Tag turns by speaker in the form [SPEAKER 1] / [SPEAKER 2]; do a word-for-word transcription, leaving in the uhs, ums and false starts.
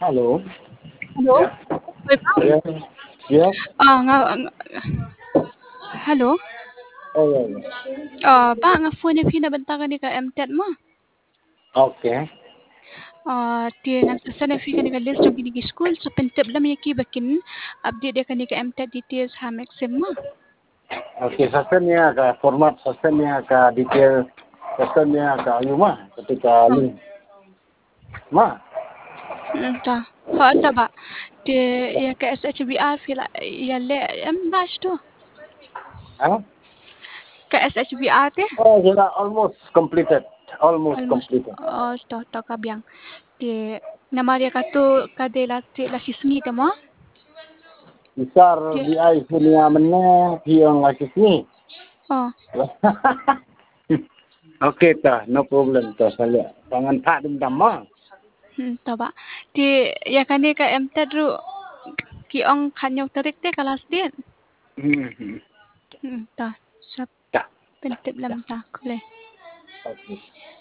[SPEAKER 1] Hello.
[SPEAKER 2] Hello?
[SPEAKER 1] Yeah.
[SPEAKER 2] Uy, pa?
[SPEAKER 1] Yes. Yes.
[SPEAKER 2] Ah, nga, nga- hello?
[SPEAKER 1] Oh, yeah, yeah.
[SPEAKER 2] Ah, pa, nga phone na pinabantagan ni ka M T E D mo.
[SPEAKER 1] Okay.
[SPEAKER 2] Ah, ti nga sa na fi ka ni ka list yung ginigi school. So, pintip lang yung kibakin. Update ka ni ka M T E D details ha, maxim mo.
[SPEAKER 1] Okay. Sasa niya ka format, sasa niya ka detail, sasa niya ka ano ma, ketika
[SPEAKER 2] Oh,
[SPEAKER 1] ni ma.
[SPEAKER 2] mm, ta. Ha, ta ba? Ti, ya ka S H B R fila, ya le, em bash to.
[SPEAKER 1] Huh?
[SPEAKER 2] Ka S H B R te?
[SPEAKER 1] Oh, sila almost completed. Almost
[SPEAKER 2] Almost,
[SPEAKER 1] completed.
[SPEAKER 2] oh, to, to ka biyang. Ti, namari ka to, ka de la, ti, la sisngi ka mo?
[SPEAKER 1] Besar
[SPEAKER 2] Ti,
[SPEAKER 1] di ay punya mana yang asis ni.
[SPEAKER 2] oh.
[SPEAKER 1] Okay ta, no problem ta sala. Tangan tak dendam ma.
[SPEAKER 2] Hmm, taba. Ti ya kani ka M T E D ru ki ong kanyaw tarik te kalas din.
[SPEAKER 1] Hmm. hmm.
[SPEAKER 2] Hmm, ta. Sa
[SPEAKER 1] Ta. Ta.
[SPEAKER 2] pentip
[SPEAKER 1] Ta.
[SPEAKER 2] lam ta kule.
[SPEAKER 1] Okay.